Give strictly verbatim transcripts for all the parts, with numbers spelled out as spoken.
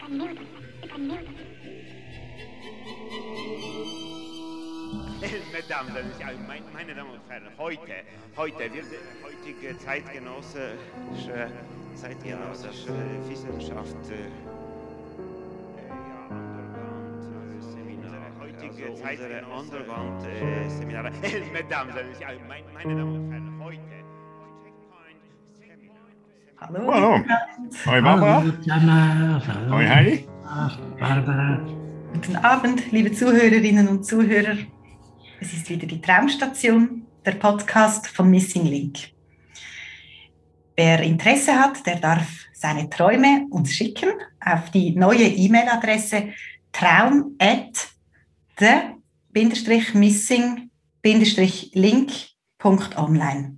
Mesdames, meine, meine Damen und Herren, heute, heute wird heutige zeitgenössische, zeitgenössische Wissenschaft äh, ja, Underground-Seminare, heutige also unsere Underground-Seminare. Äh, Mesdames, meine, meine Damen und Herren, heute. Hallo. Hallo. Hoi Barbara. Hallo, Tamara. Hallo. Hoi Heidi. Ach, Barbara. Guten Abend, liebe Zuhörerinnen und Zuhörer. Es ist wieder die Traumstation, der Podcast von Missing Link. Wer Interesse hat, der darf seine Träume uns schicken auf die neue E-Mail-Adresse traum at the-missing-link punkt online.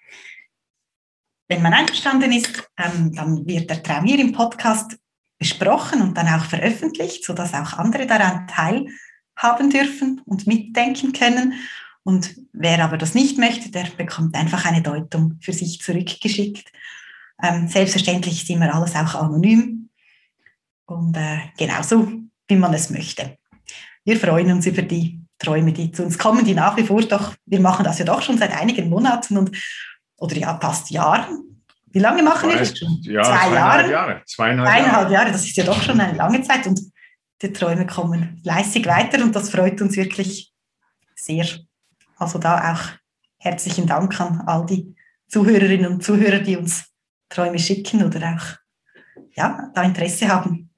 Wenn man einverstanden ist, ähm, dann wird der Traum hier im Podcast besprochen und dann auch veröffentlicht, sodass auch andere daran teilhaben dürfen und mitdenken können. Und wer aber das nicht möchte, der bekommt einfach eine Deutung für sich zurückgeschickt. Ähm, selbstverständlich ist immer alles auch anonym und äh, genauso, wie man es möchte. Wir freuen uns über die Träume, die zu uns kommen, die nach wie vor doch, wir machen das ja doch schon seit einigen Monaten und oder ja, fast Jahren. Wie lange machen wir das schon? Ja, Zwei zweieinhalb Jahre? Jahre. Zweieinhalb, Zweieinhalb Jahre. Jahre, das ist ja doch schon eine lange Zeit und die Träume kommen fleißig weiter und das freut uns wirklich sehr. Also da auch herzlichen Dank an all die Zuhörerinnen und Zuhörer, die uns Träume schicken oder auch ja, da Interesse haben.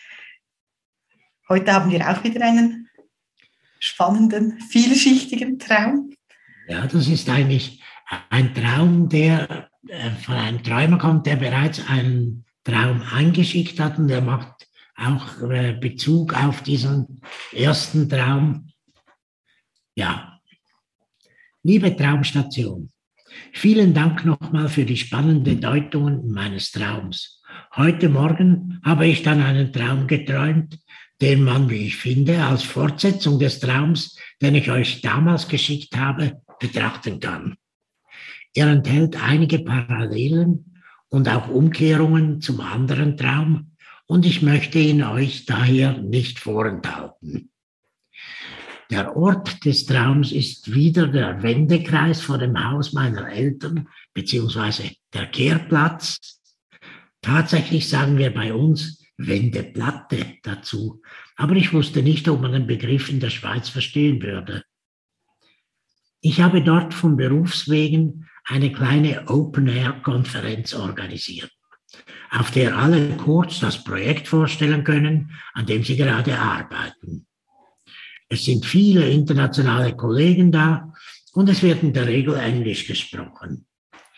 Heute haben wir auch wieder einen spannenden, vielschichtigen Traum. Ja, das ist eigentlich ein Traum, der äh, von einem Träumer kommt, der bereits einen Traum eingeschickt hat und der macht auch äh, Bezug auf diesen ersten Traum. Ja, liebe Traumstation, vielen Dank nochmal für die spannenden Deutungen meines Traums. Heute Morgen habe ich dann einen Traum geträumt, den man, wie ich finde, als Fortsetzung des Traums, den ich euch damals geschickt habe, betrachten kann. Er enthält einige Parallelen und auch Umkehrungen zum anderen Traum und ich möchte ihn euch daher nicht vorenthalten. Der Ort des Traums ist wieder der Wendekreis vor dem Haus meiner Eltern, beziehungsweise der Kehrplatz. Tatsächlich sagen wir bei uns Wendeplatte dazu, aber ich wusste nicht, ob man den Begriff in der Schweiz verstehen würde. Ich habe dort von Berufswegen eine kleine Open-Air-Konferenz organisiert, auf der alle kurz das Projekt vorstellen können, an dem sie gerade arbeiten. Es sind viele internationale Kollegen da und es wird in der Regel Englisch gesprochen.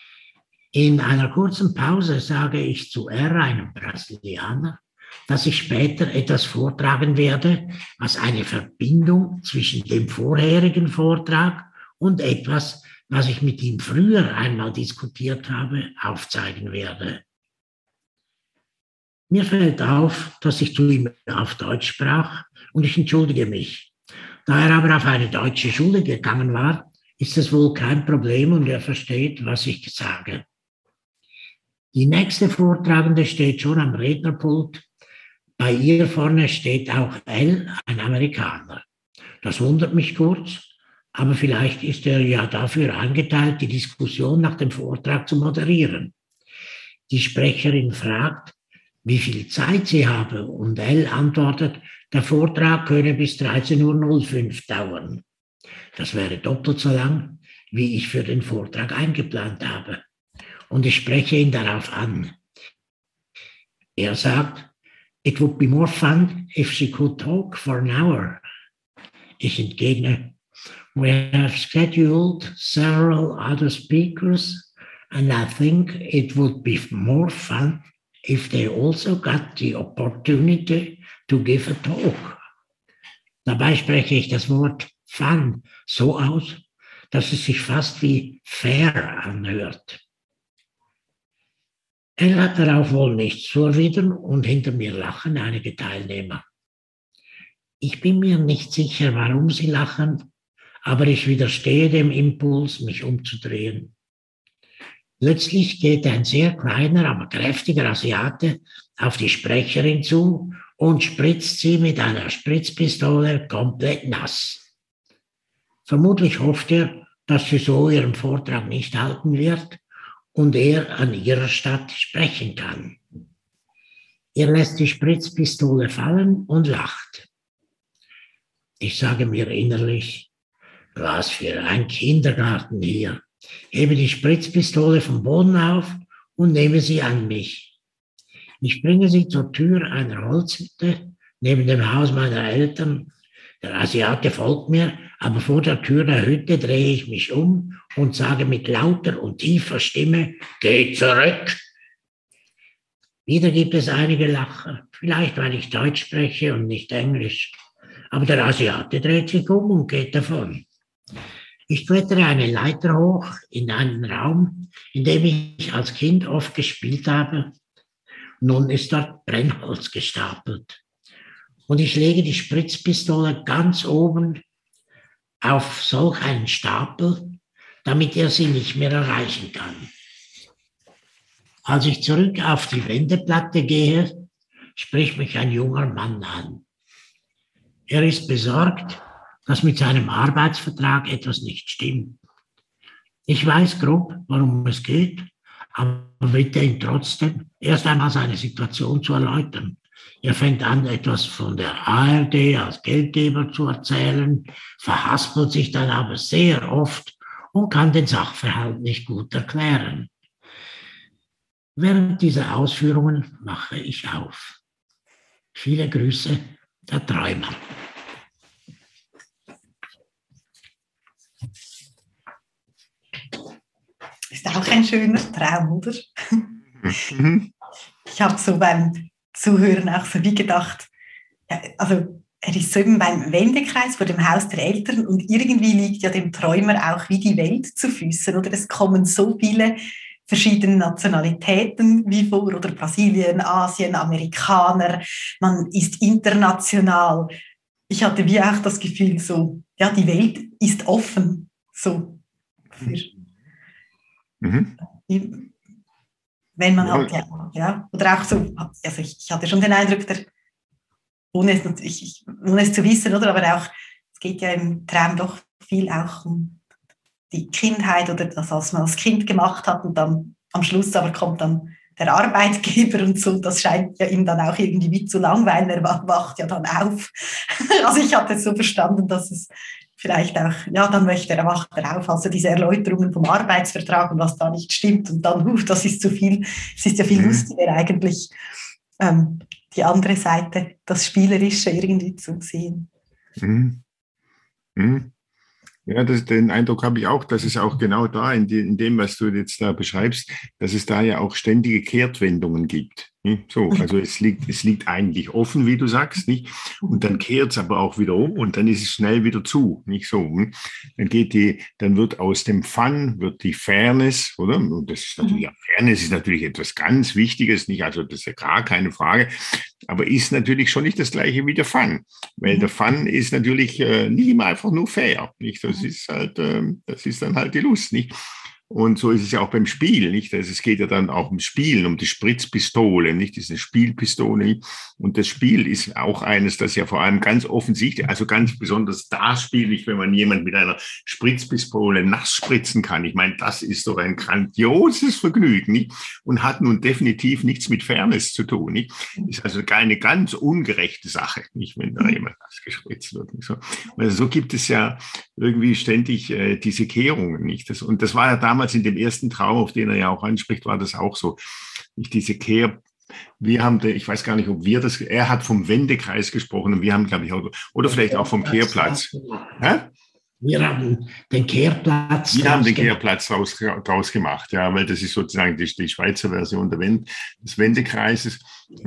In einer kurzen Pause sage ich zu R, einem Brasilianer, dass ich später etwas vortragen werde, was eine Verbindung zwischen dem vorherigen Vortrag und etwas, was ich mit ihm früher einmal diskutiert habe, aufzeigen werde. Mir fällt auf, dass ich zu ihm auf Deutsch sprach und ich entschuldige mich. Da er aber auf eine deutsche Schule gegangen war, ist es wohl kein Problem und er versteht, was ich sage. Die nächste Vortragende steht schon am Rednerpult. Bei ihr vorne steht auch L, ein Amerikaner. Das wundert mich kurz. Aber vielleicht ist er ja dafür eingeteilt, die Diskussion nach dem Vortrag zu moderieren. Die Sprecherin fragt, wie viel Zeit sie habe und L antwortet, der Vortrag könne bis dreizehn Uhr null fünf dauern. Das wäre doppelt so lang, wie ich für den Vortrag eingeplant habe. Und ich spreche ihn darauf an. Er sagt, it would be more fun if she could talk for an hour. Ich entgegne, we have scheduled several other speakers, and I think it would be more fun if they also got the opportunity to give a talk. Dabei spreche ich das Wort fun so aus, dass es sich fast wie fair anhört. Er hat darauf wohl nichts zu erwidern und hinter mir lachen einige Teilnehmer. Ich bin mir nicht sicher, warum sie lachen, aber ich widerstehe dem Impuls, mich umzudrehen. Plötzlich geht ein sehr kleiner, aber kräftiger Asiate auf die Sprecherin zu und spritzt sie mit einer Spritzpistole komplett nass. Vermutlich hofft er, dass sie so ihren Vortrag nicht halten wird und er an ihrer Stadt sprechen kann. Er lässt die Spritzpistole fallen und lacht. Ich sage mir innerlich, was für ein Kindergarten hier. Hebe die Spritzpistole vom Boden auf und nehme sie an mich. Ich bringe sie zur Tür einer Holzhütte neben dem Haus meiner Eltern. Der Asiate folgt mir, aber vor der Tür der Hütte drehe ich mich um und sage mit lauter und tiefer Stimme, geh zurück. Wieder gibt es einige Lacher, vielleicht weil ich Deutsch spreche und nicht Englisch. Aber der Asiate dreht sich um und geht davon. Ich klettere eine Leiter hoch in einen Raum, in dem ich als Kind oft gespielt habe. Nun ist dort Brennholz gestapelt. Und ich lege die Spritzpistole ganz oben auf solch einen Stapel, damit er sie nicht mehr erreichen kann. Als ich zurück auf die Wendeplatte gehe, spricht mich ein junger Mann an. Er ist besorgt, dass mit seinem Arbeitsvertrag etwas nicht stimmt. Ich weiß grob, worum es geht, aber bitte ihn trotzdem, erst einmal seine Situation zu erläutern. Er fängt an, etwas von der A R D als Geldgeber zu erzählen, verhaspelt sich dann aber sehr oft und kann den Sachverhalt nicht gut erklären. Während dieser Ausführungen mache ich auf. Viele Grüße, der Träumer. Ist auch ein schöner Traum, oder? Mhm. Ich habe so beim Zuhören auch so wie gedacht, ja, also er ist so eben beim Wendekreis vor dem Haus der Eltern und irgendwie liegt ja dem Träumer auch wie die Welt zu Füßen, oder? Es kommen so viele verschiedene Nationalitäten wie vor, oder Brasilien, Asien, Amerikaner, man ist international. Ich hatte wie auch das Gefühl, so, ja, die Welt ist offen, so, für, Mhm. wenn man Ja. halt, ja, ja, oder auch so, also ich, ich hatte schon den Eindruck, der, ohne, es, natürlich- ich, ohne es zu wissen, oder, aber auch, es geht ja im Traum doch viel auch um die Kindheit oder das, was man als Kind gemacht hat und dann am Schluss aber kommt dann der Arbeitgeber und so, das scheint ja ihm dann auch irgendwie wie zu langweilen, er wacht ja dann auf. Also ich hatte so verstanden, dass es vielleicht auch, ja, dann möchte er, wacht er auf, also diese Erläuterungen vom Arbeitsvertrag und was da nicht stimmt und dann, uh, das ist zu viel, es ist ja viel Mhm. lustiger eigentlich, ähm, die andere Seite, das Spielerische irgendwie zu sehen. Mhm. Mhm. Ja, das, den Eindruck habe ich auch, dass es auch genau da in, die, in dem, was du jetzt da beschreibst, dass es da ja auch ständige Kehrtwendungen gibt. Nicht? So, also es liegt, es liegt eigentlich offen, wie du sagst, nicht? Und dann kehrt es aber auch wieder um und dann ist es schnell wieder zu, nicht so. Hm? Dann geht die, dann wird aus dem Fun wird die Fairness, oder? Und das ist natürlich, ja, Fairness ist natürlich etwas ganz Wichtiges, nicht? Also das ist ja gar keine Frage, aber ist natürlich schon nicht das Gleiche wie der Fun, weil der Fun ist natürlich äh, nicht immer einfach nur fair, nicht? Das ist halt, äh, das ist dann halt die Lust, nicht? Und so ist es ja auch beim Spiel, nicht? Also es geht ja dann auch ums Spielen, um die Spritzpistole, nicht? Das ist eine Spielpistole. Und das Spiel ist auch eines, das ja vor allem ganz offensichtlich, also ganz besonders das Spiel, nicht, wenn man jemand mit einer Spritzpistole nass spritzen kann. Ich meine, das ist doch ein grandioses Vergnügen, nicht? Und hat nun definitiv nichts mit Fairness zu tun, nicht? Ist also eine ganz ungerechte Sache, nicht? Wenn da jemand nass gespritzt wird, nicht so. Also so gibt es ja irgendwie ständig äh, diese Kehrungen, nicht? Das, und das war ja damals in dem ersten Traum, auf den er ja auch anspricht, war das auch so. Nicht diese Kehr, wir haben, ich weiß gar nicht, ob wir das, er hat vom Wendekreis gesprochen und wir haben, glaube ich, auch, oder vielleicht auch vom Kehrplatz. Hä? Wir haben den Kehrplatz. Wir haben den gemacht. Kehrplatz draus, draus gemacht, ja, weil das ist sozusagen die, die Schweizer Version der Wend, des Wendekreises.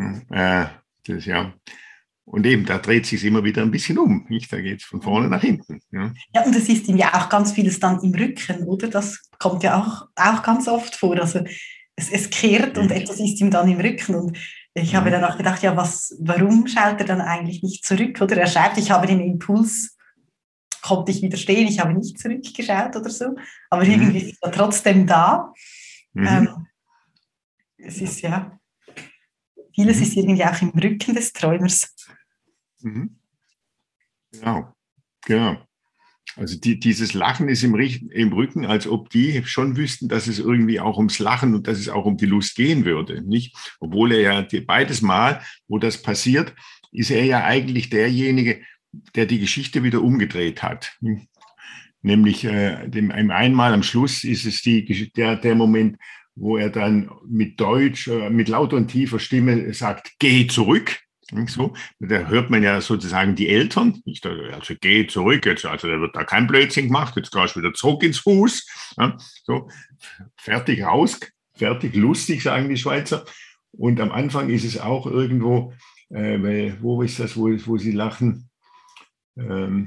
Äh, das, ja. Und eben, da dreht sich immer wieder ein bisschen um, nicht? Da geht es von vorne nach hinten. Ja. Ja, und es ist ihm ja auch ganz vieles dann im Rücken, oder? Das kommt ja auch, auch ganz oft vor. Also es, es kehrt und Mhm. etwas ist ihm dann im Rücken. Und ich habe Mhm. dann auch gedacht, ja, was, warum schaut er dann eigentlich nicht zurück? Oder er schreibt, ich habe den Impuls, konnte ich widerstehen, ich habe nicht zurückgeschaut oder so. Aber Mhm. irgendwie ist er trotzdem da. Mhm. Ähm, es ist ja vieles Mhm. ist irgendwie auch im Rücken des Träumers. Mhm. Genau, genau. Also die, dieses Lachen ist im, Richt- im Rücken, als ob die schon wüssten, dass es irgendwie auch ums Lachen und dass es auch um die Lust gehen würde, nicht? Obwohl er ja die, beides Mal, wo das passiert, ist er ja eigentlich derjenige, der die Geschichte wieder umgedreht hat. Nämlich äh, dem, einmal am Schluss ist es die, Gesch- der, der Moment, wo er dann mit Deutsch, äh, mit lauter und tiefer Stimme sagt, geh zurück. So, da hört man ja sozusagen die Eltern, nicht, also geh zurück, jetzt, also da wird da kein Blödsinn gemacht, jetzt gehst du wieder zurück ins Haus, ja, so, fertig raus, fertig lustig, sagen die Schweizer. Und am Anfang ist es auch irgendwo, äh, weil, wo ist das, wo, wo sie lachen? Ähm,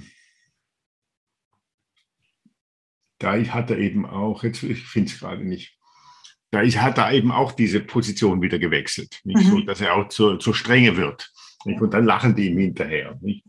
da hat er eben auch, jetzt ich finde es gerade nicht, da ist, hat er eben auch diese Position wieder gewechselt, nicht Mhm. so, dass er auch zur, zur Strenge wird. Nicht? Und dann lachen die ihm hinterher. Nicht?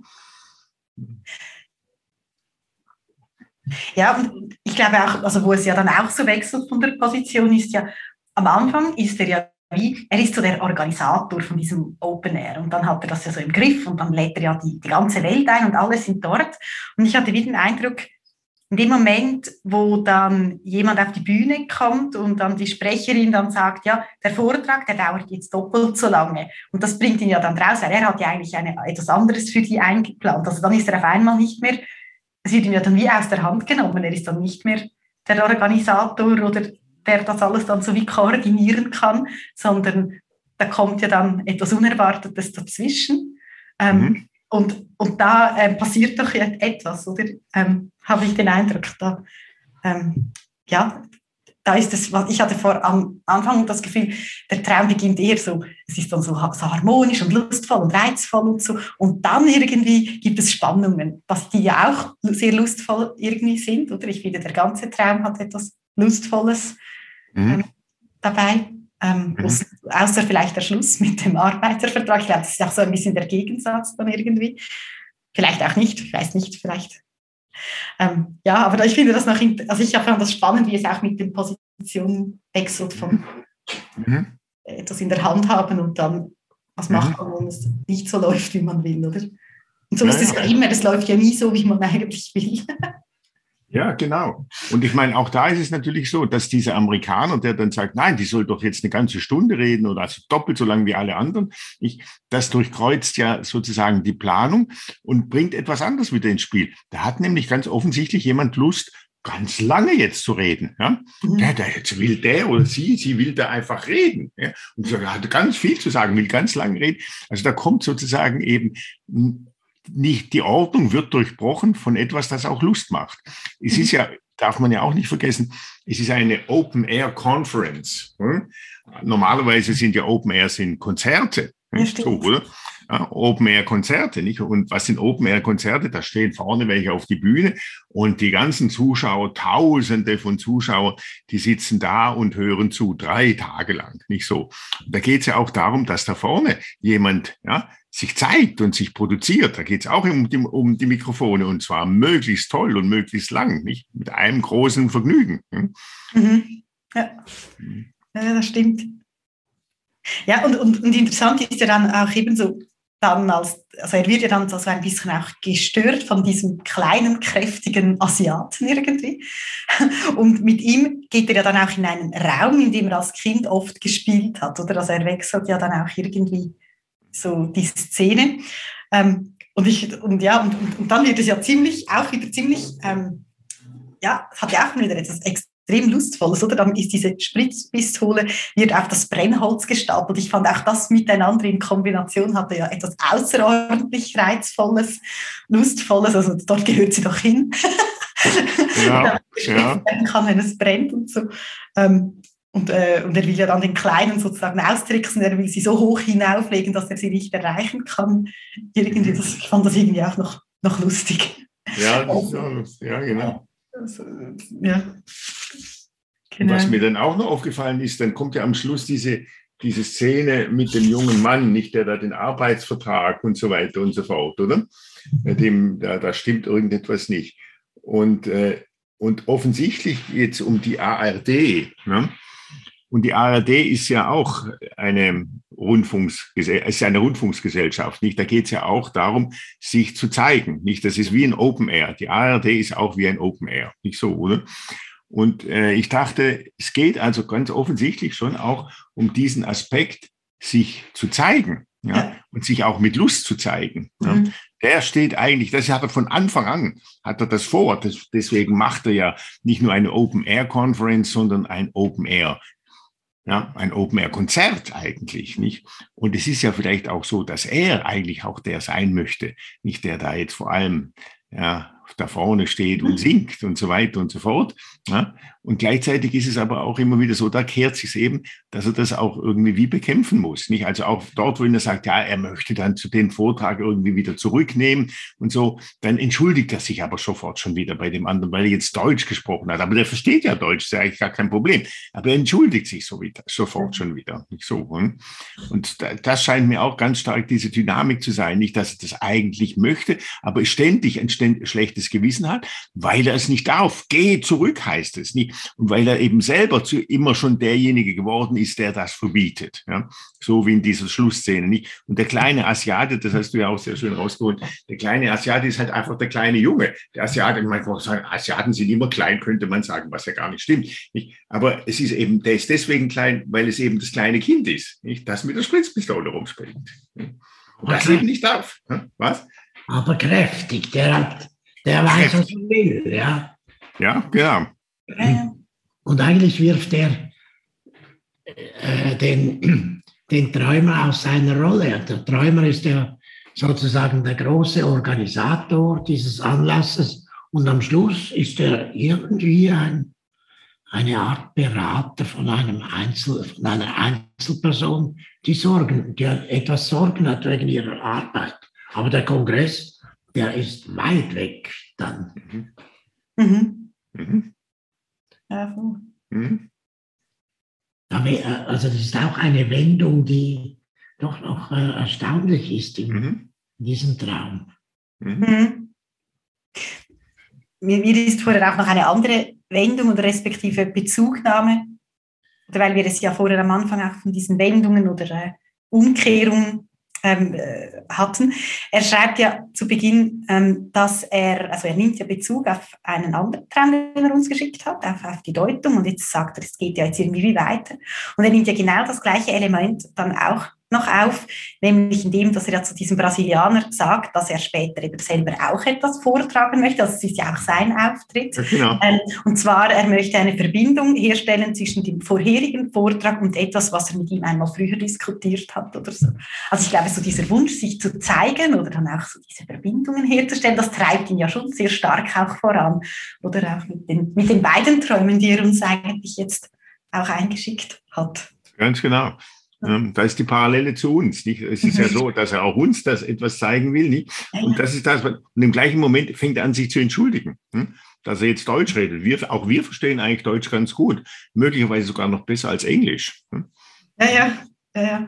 Ja, und ich glaube auch, also wo es ja dann auch so wechselt von der Position ist ja, am Anfang ist er ja wie, er ist so der Organisator von diesem Open Air und dann hat er das ja so im Griff und dann lädt er ja die, die ganze Welt ein und alle sind dort. Und ich hatte wieder den Eindruck, in dem Moment, wo dann jemand auf die Bühne kommt und dann die Sprecherin dann sagt, ja, der Vortrag, der dauert jetzt doppelt so lange. Und das bringt ihn ja dann raus, weil er hat ja eigentlich eine, etwas anderes für die eingeplant. Also dann ist er auf einmal nicht mehr, es wird ihm ja dann wie aus der Hand genommen. Er ist dann nicht mehr der Organisator oder der das alles dann so wie koordinieren kann, sondern da kommt ja dann etwas Unerwartetes dazwischen. Ähm, Mhm. Und, und da ähm, passiert doch etwas, oder? Ähm, habe ich den Eindruck, da, ähm, ja, da ist es, was ich hatte vor am Anfang das Gefühl, der Traum beginnt eher so, es ist dann so, so harmonisch und lustvoll und reizvoll und so. Und dann irgendwie gibt es Spannungen, was die ja auch sehr lustvoll irgendwie sind, oder? Ich finde, der ganze Traum hat etwas Lustvolles ähm, Mhm. dabei. Ähm, Mhm. Außer vielleicht der Schluss mit dem Arbeitervertrag. Ich glaube, das ist auch so ein bisschen der Gegensatz dann irgendwie. Vielleicht auch nicht, ich weiß nicht, vielleicht. Ähm, ja, aber ich finde das noch, also ich fand das spannend, wie es auch mit den Positionen wechselt von Mhm. etwas in der Hand haben und dann was Mhm. macht man, wenn es nicht so läuft, wie man will, oder? Und so Ja, ist es ja. ja immer, das läuft ja nie so, wie man eigentlich will. Ja, genau. Und ich meine, auch da ist es natürlich so, dass dieser Amerikaner, der dann sagt, nein, die soll doch jetzt eine ganze Stunde reden oder also doppelt so lang wie alle anderen, ich, das durchkreuzt ja sozusagen die Planung und bringt etwas anderes wieder ins Spiel. Da hat nämlich ganz offensichtlich jemand Lust, ganz lange jetzt zu reden. Ja? Mhm. Der, der, jetzt will der oder sie, sie will da einfach reden. Ja? Und so, hat ganz viel zu sagen, will ganz lange reden. Also da kommt sozusagen eben nicht, die Ordnung wird durchbrochen von etwas, das auch Lust macht. Es ist ja, darf man ja auch nicht vergessen, es ist eine Open-Air-Conference. Hm? Normalerweise sind ja Open-Air sind Konzerte. Hm? Ja, So, stimmt. oder? Ja, Open-Air-Konzerte, nicht? Und was sind Open-Air-Konzerte? Da stehen vorne welche auf die Bühne und die ganzen Zuschauer, Tausende von Zuschauern, die sitzen da und hören zu, drei Tage lang, nicht so. Da geht es ja auch darum, dass da vorne jemand, ja, sich zeigt und sich produziert. Da geht es auch um die, um die Mikrofone und zwar möglichst toll und möglichst lang, nicht? Mit einem großen Vergnügen. Hm? Mhm. Ja. Ja, das stimmt. Ja, und, und, und interessant ist ja dann auch eben so, dann als, also er wird ja dann so ein bisschen auch gestört von diesem kleinen, kräftigen Asiaten irgendwie. Und mit ihm geht er ja dann auch in einen Raum, in dem er als Kind oft gespielt hat, oder? Also er wechselt ja dann auch irgendwie so die Szene. Ähm, und, ich, und, ja, und, und, und dann wird es ja ziemlich, auch wieder ziemlich, ähm, ja, es hat ja auch wieder etwas extrem Lustvolles, oder? Dann ist diese Spritzpistole, wird auf das Brennholz gestapelt. Ich fand auch das miteinander in Kombination hatte ja etwas außerordentlich Reizvolles, Lustvolles, also dort gehört sie doch hin. Ja, ja. Werden kann, wenn es brennt und so. Ähm, Und, äh, und er will ja dann den Kleinen sozusagen austricksen, er will sie so hoch hinauflegen, dass er sie nicht erreichen kann. Irgendwie, das, ich fand das irgendwie auch noch, noch lustig. Ja, das ist auch lustig. Ja, genau. Also, ja. Und was mir Genau. dann auch noch aufgefallen ist, dann kommt ja am Schluss diese, diese Szene mit dem jungen Mann, nicht der da den Arbeitsvertrag und so weiter und so fort, oder? Dem, da, da stimmt irgendetwas nicht. Und, äh, und offensichtlich geht es um die A R D. Ne? Und die A R D ist ja auch eine Rundfunksgesellschaft, es ist eine Rundfunksgesellschaft, nicht? Da geht es ja auch darum, sich zu zeigen, nicht? Das ist wie ein Open Air. Die A R D ist auch wie ein Open Air, nicht so, oder? Und äh, ich dachte, es geht also ganz offensichtlich schon auch um diesen Aspekt, sich zu zeigen, ja, ja. Und sich auch mit Lust zu zeigen. Ja. Mhm. Der steht eigentlich, das hat er von Anfang an, hat er das vor. Das, deswegen macht er ja nicht nur eine Open Air Conference, sondern ein Open Air. Ja, ein Open-Air-Konzert eigentlich, nicht? Und es ist ja vielleicht auch so, dass er eigentlich auch der sein möchte, nicht der da jetzt vor allem, ja, da vorne steht und singt und so weiter und so fort. Ja. Und gleichzeitig ist es aber auch immer wieder so, da kehrt sich eben, dass er das auch irgendwie wie bekämpfen muss. Nicht? Also auch dort, wo er sagt, ja, er möchte dann zu dem Vortrag irgendwie wieder zurücknehmen und so, dann entschuldigt er sich aber sofort schon wieder bei dem anderen, weil er jetzt Deutsch gesprochen hat. Aber der versteht ja Deutsch, ist ja eigentlich gar kein Problem. Aber er entschuldigt sich so wieder, sofort schon wieder. Nicht so. Und das scheint mir auch ganz stark diese Dynamik zu sein. Nicht, dass er das eigentlich möchte, aber ständig ein schlechtes Gewissen hat, weil er es nicht darf. Geh zurück, heißt es nicht. Und weil er eben selber zu, immer schon derjenige geworden ist, der das verbietet. Ja? So wie in dieser Schlussszene. Nicht? Und der kleine Asiate, das hast du ja auch sehr schön rausgeholt, der kleine Asiate ist halt einfach der kleine Junge. Der Asiate, man kann sagen, Asiaten sind immer klein, könnte man sagen, was ja gar nicht stimmt. Nicht? Aber es ist eben, der ist deswegen klein, weil es eben das kleine Kind ist, nicht? Das mit der Spritzpistole rumspringt. Und das eben nicht darf. Was? Aber kräftig, der hat, der weiß, was er will, ja. Ja, genau. Und eigentlich wirft er äh, den, den Träumer aus seiner Rolle. Der Träumer ist ja sozusagen der große Organisator dieses Anlasses und am Schluss ist er irgendwie ein, eine Art Berater von, einem Einzel, von einer Einzelperson, die, Sorgen, die etwas Sorgen hat wegen ihrer Arbeit. Aber der Kongress, der ist weit weg dann. Mhm. Mhm. Ja, mhm. Also das ist auch eine Wendung, die doch noch äh, erstaunlich ist in, mhm. in diesem Traum. Mhm. Mir, mir ist vorher auch noch eine andere Wendung oder respektive Bezugnahme, oder weil wir es ja vorher am Anfang auch von diesen Wendungen oder äh, Umkehrungen ähm, äh, hatten. Er schreibt ja zu Beginn, ähm, dass er, also er nimmt ja Bezug auf einen anderen Traum, den er uns geschickt hat, auf, auf die Deutung, und jetzt sagt er, es geht ja jetzt irgendwie weiter. Und er nimmt ja genau das gleiche Element dann auch noch auf, nämlich indem, dass er ja zu diesem Brasilianer sagt, dass er später eben selber auch etwas vortragen möchte. Also es ist ja auch sein Auftritt. Ja, genau. Ähm, und zwar, er möchte eine Verbindung herstellen zwischen dem vorherigen Vortrag und etwas, was er mit ihm einmal früher diskutiert hat oder so. Also ich glaube, so dieser Wunsch, sich zu zeigen oder dann auch so diese Verbindungen herzustellen, das treibt ihn ja schon sehr stark auch voran. Oder auch mit den, mit den beiden Träumen, die er uns eigentlich jetzt auch eingeschickt hat. Ganz genau. Da ist die Parallele zu uns. Nicht? Es ist ja so, dass er auch uns das etwas zeigen will. Nicht? Und das ist das, und im gleichen Moment fängt er an, sich zu entschuldigen, dass er jetzt Deutsch redet. Wir, auch wir verstehen eigentlich Deutsch ganz gut. Möglicherweise sogar noch besser als Englisch. Ja, ja, ja, ja.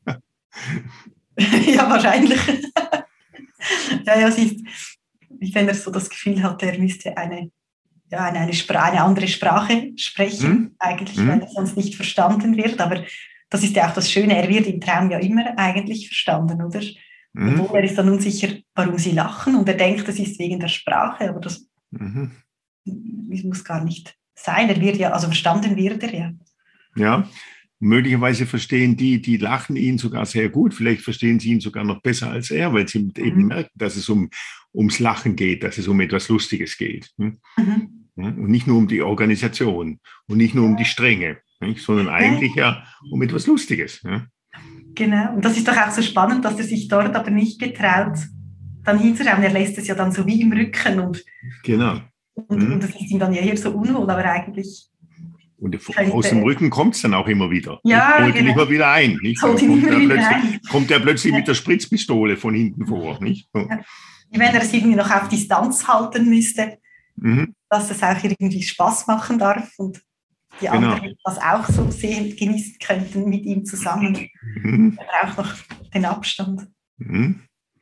Ja, wahrscheinlich. Ja, ja, siehst, wenn er so das Gefühl hat, er müsste eine, ja, eine, eine, Sprache, eine andere Sprache sprechen, hm? eigentlich, hm? weil er sonst nicht verstanden wird. Aber das ist ja auch das Schöne, er wird im Traum ja immer eigentlich verstanden, oder? Mhm. Obwohl er ist dann unsicher, warum sie lachen, und er denkt, das ist wegen der Sprache, aber das mhm. muss gar nicht sein. Er wird ja, also verstanden wird er ja. Ja, möglicherweise verstehen die, die lachen ihn sogar sehr gut, vielleicht verstehen sie ihn sogar noch besser als er, weil sie mhm. eben merken, dass es um, ums Lachen geht, dass es um etwas Lustiges geht. Mhm. Und nicht nur um die Organisation und nicht nur um die Strenge. Nicht, sondern eigentlich ja um etwas Lustiges. Ja. Genau, und das ist doch auch so spannend, dass er sich dort aber nicht getraut, dann hinzuschauen. Er lässt es ja dann so wie im Rücken. Und, genau. Und, mhm. und das ist ihm dann ja hier so unwohl, aber eigentlich... Und aus dem Rücken kommt es dann auch immer wieder. Ja, holt genau. ihn immer wieder ein. Nicht? Holt ihn immer wieder ein. Kommt er plötzlich mit der Spritzpistole von hinten vor. Nicht? So. Ja. Wie wenn er es irgendwie noch auf Distanz halten müsste, mhm. dass es auch irgendwie Spaß machen darf und die genau. anderen das auch so sehen, genießen könnten mit ihm zusammen. Mhm. Er braucht noch den Abstand. Mhm.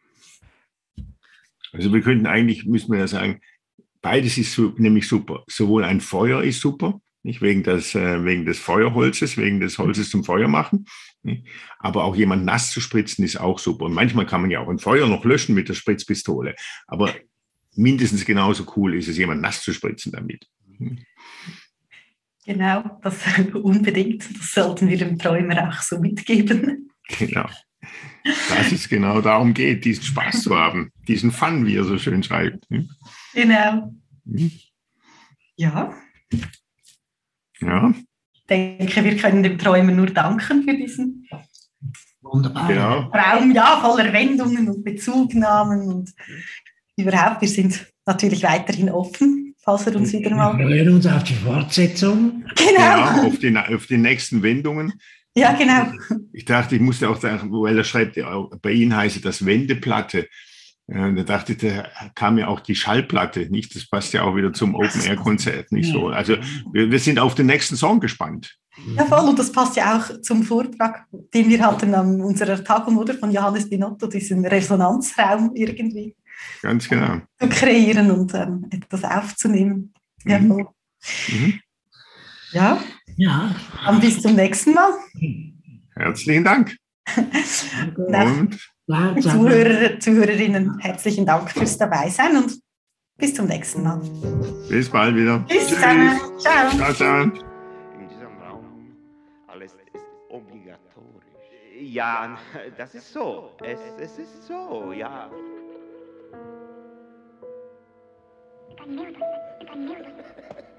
Also wir könnten eigentlich, müssen wir ja sagen, beides ist so, nämlich super. Sowohl ein Feuer ist super, nicht wegen des, äh, wegen des Feuerholzes, wegen des Holzes zum Feuer machen, Aber auch jemand nass zu spritzen ist auch super. Und manchmal kann man ja auch ein Feuer noch löschen mit der Spritzpistole. Aber mindestens genauso cool ist es, jemand nass zu spritzen damit. Genau, das unbedingt. Das sollten wir dem Träumer auch so mitgeben. Genau. Dass es genau darum geht, diesen Spaß zu haben, diesen Fun, wie er so schön schreibt. Genau. Ja. Ja. Ich denke, wir können dem Träumer nur danken für diesen Wunderbar. Genau. Traum, ja, voller Wendungen und Bezugnahmen und überhaupt, wir sind natürlich weiterhin offen, falls er uns wieder mal... Wir freuen uns auf die Fortsetzung. Genau. Ja, auf die, auf die nächsten Wendungen. Ja, genau. Ich dachte, ich musste auch sagen, weil er schreibt, bei Ihnen heißt das Wendeplatte. Da dachte ich, da kam ja auch die Schallplatte, nicht? Das passt ja auch wieder zum Open-Air-Konzert, nicht so? Also wir, wir sind auf den nächsten Song gespannt. Ja, voll. Und das passt ja auch zum Vortrag, den wir hatten an unserer Tagung, oder? Von Johannes Binotto, diesen Resonanzraum irgendwie Ganz genau. zu kreieren und ähm, etwas aufzunehmen. Ja, Mhm. voll. Mhm. Ja, Ja. dann bis zum nächsten Mal. Herzlichen Dank. Und Klar, Zuhörer, Zuhörerinnen, herzlichen Dank fürs Dabeisein und bis zum nächsten Mal. bis bald wieder. Bis zusammen. Ciao. Ciao, ciao. In diesem Raum alles ist obligatorisch. Ja, das ist so. Es, es ist so, ja. I knew this. I knew this.